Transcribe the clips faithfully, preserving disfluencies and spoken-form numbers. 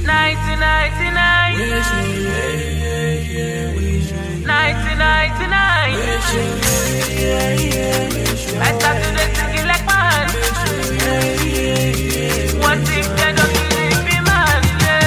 nineteen ninety-nine. nineteen ninety-nine. I started to sing like man. One thing that don't believe me, man.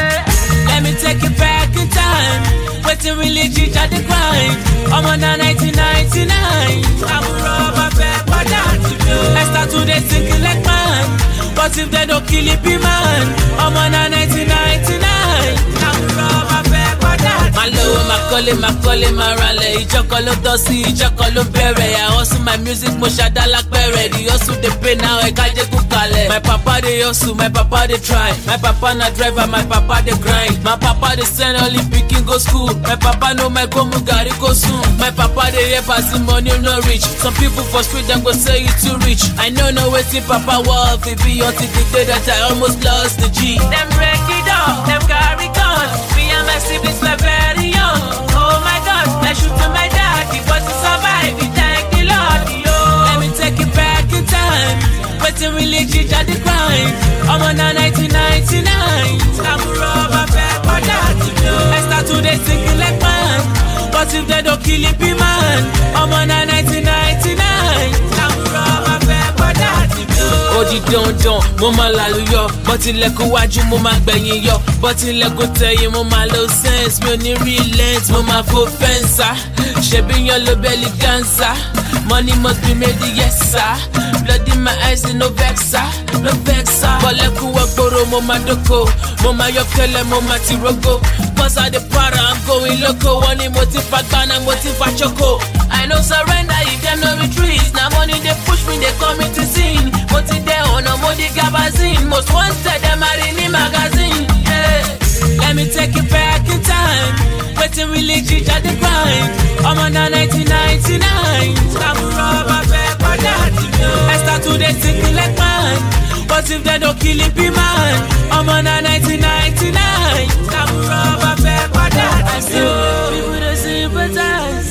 Let me take it back in time. Waiting really change at the grind. I'm on a nineteen ninety-nine. I will rob a bed, but that's to do. I start to sing like man. But if they don't kill it, be man. I'm on a nineteen ninety-nine. I will rob a bed, but that's my low, my calling, my calling, my rally. Chocolo dosi, chocolo berry. I also my music, moshada like berry. The hustle they pay now, I can't just kale. My papa they hustle, my papa they try. My papa na driver, my papa they grind. My papa they send only picking go school. My papa know my go mugari go soon. My papa they here passing money no rich. Some people for street them go say you too rich. I know no waiting papa worth it be until the day that I almost lost the G. Them break it up, them carry guns. Me and my siblings were very young. Oh my God, I shoot to my daddy, but to survive, we thank the Lord. Yo, let me take it back in time. Waiting really change at the grind. I'm on a nineteen ninety-nine. I'm a rubber band, but that's to do. I start to they thinking like man. But if they don't kill it, be man. I'm on a nineteen ninety-nine. I'm a rubber band, but that's to do. Odi don don, mo ma laluyo. But ilẹ̀kùn wájú mo ma gbẹ̀yìn yọ. But ilẹ̀kùn tẹ̀yìn mo ma low sense. Mi ò ní relent, mo ma fo fẹ́ǹsà. Ṣebí yan lo belly dancer. Money must be made, yes sir. Blood in my eyes, no vexa, no vexa. Bọ̀lẹ̀kùn wọ̀gbọ̀rọ̀ mo ma dóko. Mo ma yọkẹ́lẹ́, mo ma ti rogo. Cause I the para, I'm going loco. Wọ́n ní mo ti fa gbana, mo ti fa choco. I no surrender if them no retreat. Now money they push me, they come into scene. Mo ti dé ọ̀nà, mo di gabazine. Most wanted, them are in the magazine. Yeah. Let me take it back in time. Waiting really change at the grind. I'm on a nineteen ninety-nine. I'm a rubber band, but that's to do. I start to they thinking like man. But if they don't kill it, be man. I'm on a nineteen ninety-nine. I'm a rubber band, but that's to do. People don't sympathize.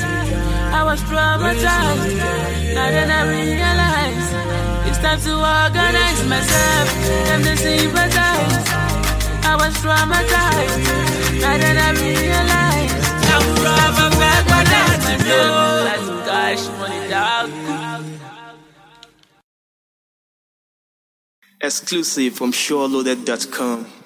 I was traumatized. Now then I realize it's time to organize myself. Them they sympathize. I was traumatized. Now then I realize I'm a rubber band, but that's to do. That's some cash money, dog. Exclusive from Sure Loaded dot com.